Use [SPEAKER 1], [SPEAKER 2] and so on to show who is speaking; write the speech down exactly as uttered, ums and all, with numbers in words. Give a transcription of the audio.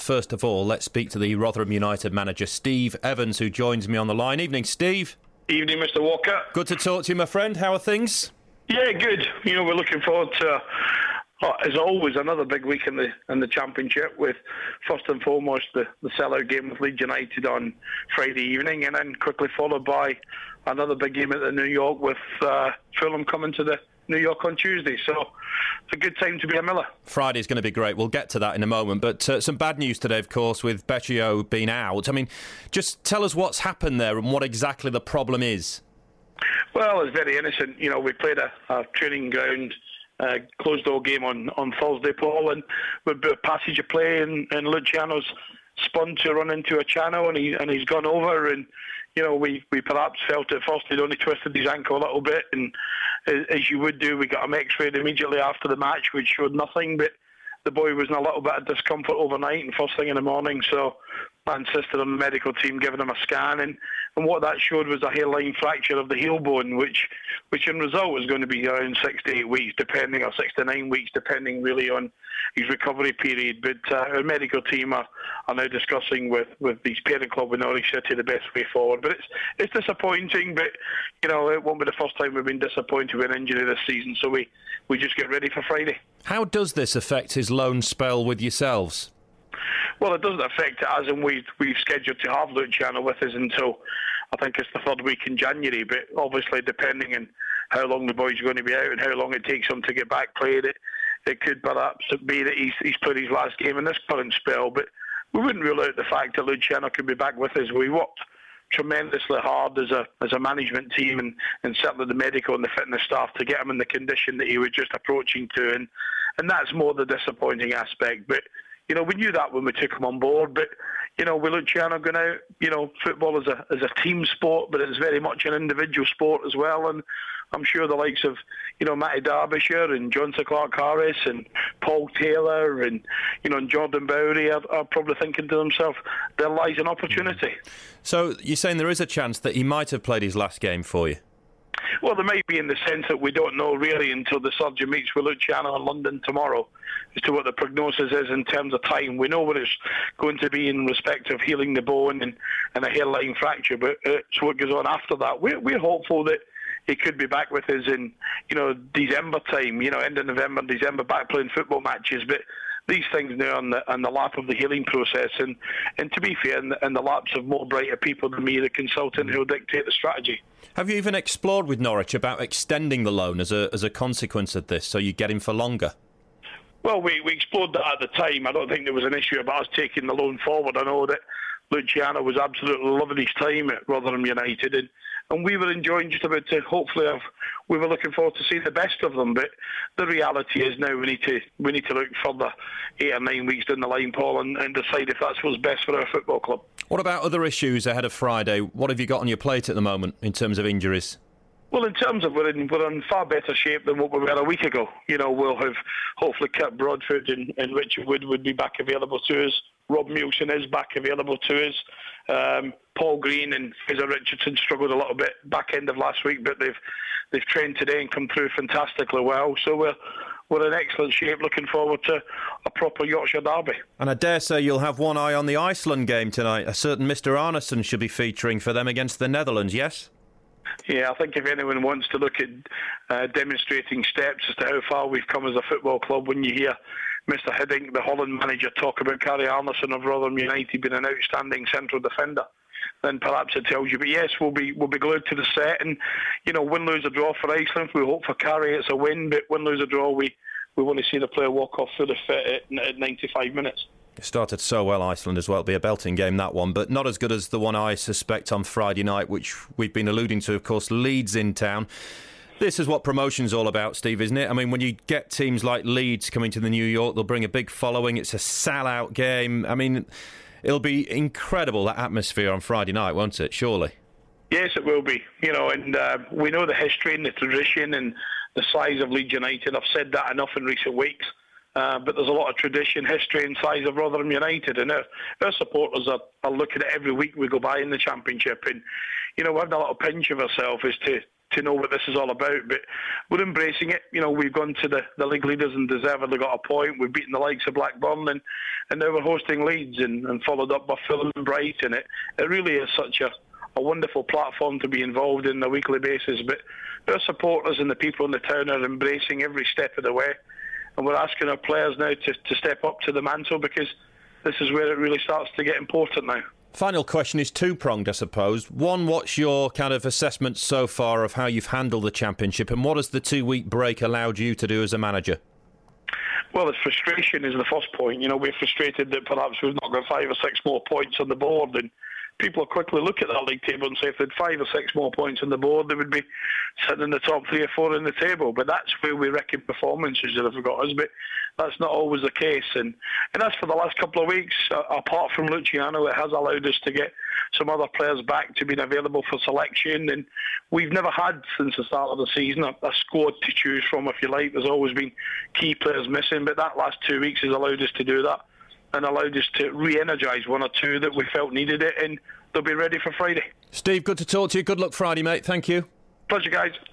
[SPEAKER 1] first of all, let's speak to the Rotherham United manager, Steve Evans, who joins me on the line. Evening, Steve.
[SPEAKER 2] Evening, Mister Walker.
[SPEAKER 1] Good to talk to you, my friend. How are things?
[SPEAKER 2] Yeah, good. You know, we're looking forward to, uh, as always, another big week in the in the Championship with, first and foremost, the, the sellout game with Leeds United on Friday evening, and then quickly followed by another big game at the New York with uh, Fulham coming to the New York on Tuesday. So it's a good time to be a Miller.
[SPEAKER 1] Friday's going to be great. We'll get to that in a moment. But uh, some bad news today, of course, with Becchio being out. I mean, just tell us what's happened there and what exactly the problem is.
[SPEAKER 2] Well, it's very innocent. You know, we played a, a training ground uh, closed-door game on, on Thursday, Paul, and with a passage of play, and, and Luciano's spun to run into a channel, and, he, and he's gone over, and you know, we, we perhaps felt at first he'd only twisted his ankle a little bit, and as you would do, we got him x-rayed immediately after the match, which showed nothing, but the boy was in a little bit of discomfort overnight and first thing in the morning, so I insisted on the medical team giving him a scan, and, and what that showed was a hairline fracture of the heel bone, which which in result is going to be around six to eight weeks, depending, or six to nine weeks, depending really on his recovery period. But uh, our medical team are, are now discussing with, with his parent club with Norwich City the best way forward. But it's it's disappointing, but you know, it won't be the first time we've been disappointed with an injury this season, so we, we just get ready for Friday.
[SPEAKER 1] How does this affect his loan spell with yourselves?
[SPEAKER 2] Well, it doesn't affect it, as in we've, we've scheduled to have Luciano with us until, I think it's the third week in January, but obviously depending on how long the boy's going to be out and how long it takes him to get back played, it, it could perhaps be that he's, he's played his last game in this current spell, but we wouldn't rule out the fact that Luciano could be back with us. We worked tremendously hard as a as a management team, and, and certainly the medical and the fitness staff, to get him in the condition that he was just approaching to, and, and that's more the disappointing aspect. But you know, we knew that when we took him on board, but, you know, with Luciano going out, you know, football is a is a team sport, but it's very much an individual sport as well, and I'm sure the likes of, you know, Matty Derbyshire and Johnson Clark-Harris and Paul Taylor and, you know, and Jordan Bowery are, are probably thinking to themselves, there lies an opportunity.
[SPEAKER 1] So you're saying there is a chance that he might have played his last game for you?
[SPEAKER 2] Well, there might be, in the sense that we don't know really until the surgeon meets with Luciano in London tomorrow as to what the prognosis is in terms of time. We know what it's going to be in respect of healing the bone and, and a hairline fracture, but it's what goes on after that. We're, we're hopeful that he could be back with us in, you know, December time, you know, end of November, December, back playing football matches, but these things now on the on the lap of the healing process, and, and to be fair, in the, in the laps of more brighter people than me, the consultant who'll dictate the strategy.
[SPEAKER 1] Have you even explored with Norwich about extending the loan as a as a consequence of this, so you get him for longer?
[SPEAKER 2] Well, we, we explored that at the time. I don't think there was an issue about us taking the loan forward. I know that Luciano was absolutely loving his time at Rotherham United, and, and we were enjoying just about to, hopefully, have, we were looking forward to seeing the best of them. But the reality is now we need to we need to look further eight or nine weeks down the line, Paul, and, and decide if that's what's best for our football club.
[SPEAKER 1] What about other issues ahead of Friday? What have you got on your plate at the moment in terms of injuries?
[SPEAKER 2] Well, in terms of we're in, we're in far better shape than what we were a week ago. You know, we'll have hopefully Kurt Broadfoot and, and Richard Wood would be back available to us. Rob Nielsen is back available to us. Um, Paul Green and Fraser Richardson struggled a little bit back end of last week, but they've they've trained today and come through fantastically well. So we're we're in excellent shape, looking forward to a proper Yorkshire derby. And
[SPEAKER 1] I dare say you'll have one eye on the Iceland game tonight. A certain Mister Arneson should be featuring for them against the Netherlands, yes?
[SPEAKER 2] Yeah, I think if anyone wants to look at uh, demonstrating steps as to how far we've come as a football club, when you hear Mister Hiddink, the Holland manager, talk about Gary Arneson of Rotherham United being an outstanding central defender, then perhaps it tells you. But yes, we'll be we'll be glued to the set, and you know, win, lose, or draw for Iceland. We hope for Carrie it's a win, but win, lose, or draw, we, we want to see the player walk off fully fit at, at ninety-five minutes.
[SPEAKER 1] It started so well, Iceland, as well. It'll be a belting game, that one, but not as good as the one I suspect on Friday night, which we've been alluding to, of course. Leeds in town. This is what promotion's all about, Steve, isn't it? I mean, when you get teams like Leeds coming to the New York, they'll bring a big following. It's a sell-out game. I mean, it'll be incredible, that atmosphere on Friday night, won't it, surely?
[SPEAKER 2] Yes, it will be. You know, and uh, we know the history and the tradition and the size of Leeds United. I've said that enough in recent weeks. Uh, but there's a lot of tradition, history and size of Rotherham United, and our, our supporters are, are looking at every week we go by in the Championship, and you know, we're having a little pinch of ourselves as to, to know what this is all about, but we're embracing it. You know, we've gone to the, the league leaders and deservedly got a point. We've beaten the likes of Blackburn, and, and now we're hosting Leeds and, and followed up by Fulham and Brighton. It, it really is such a, a wonderful platform to be involved in on a weekly basis, but our supporters and the people in the town are embracing every step of the way, and we're asking our players now to, to step up to the mantle, because this is where it really starts to get important now.
[SPEAKER 1] Final question is two-pronged, I suppose. One, what's your kind of assessment so far of how you've handled the Championship, and what has the two-week break allowed you to do as a manager?
[SPEAKER 2] Well, the frustration is the first point. You know, we're frustrated that perhaps we've not got five or six more points on the board, and people quickly look at that league table and say if they had five or six more points on the board, they would be sitting in the top three or four in the table. But that's where we reckon performances that have got us. But that's not always the case. And, and as for the last couple of weeks, uh, apart from Luciano, it has allowed us to get some other players back to being available for selection. And we've never had, since the start of the season, a, a squad to choose from, if you like. There's always been key players missing. But that last two weeks has allowed us to do that, and allowed us to re-energise one or two that we felt needed it, and they'll be ready for Friday.
[SPEAKER 1] Steve, good to talk to you. Good luck Friday, mate. Thank you.
[SPEAKER 2] Pleasure, guys.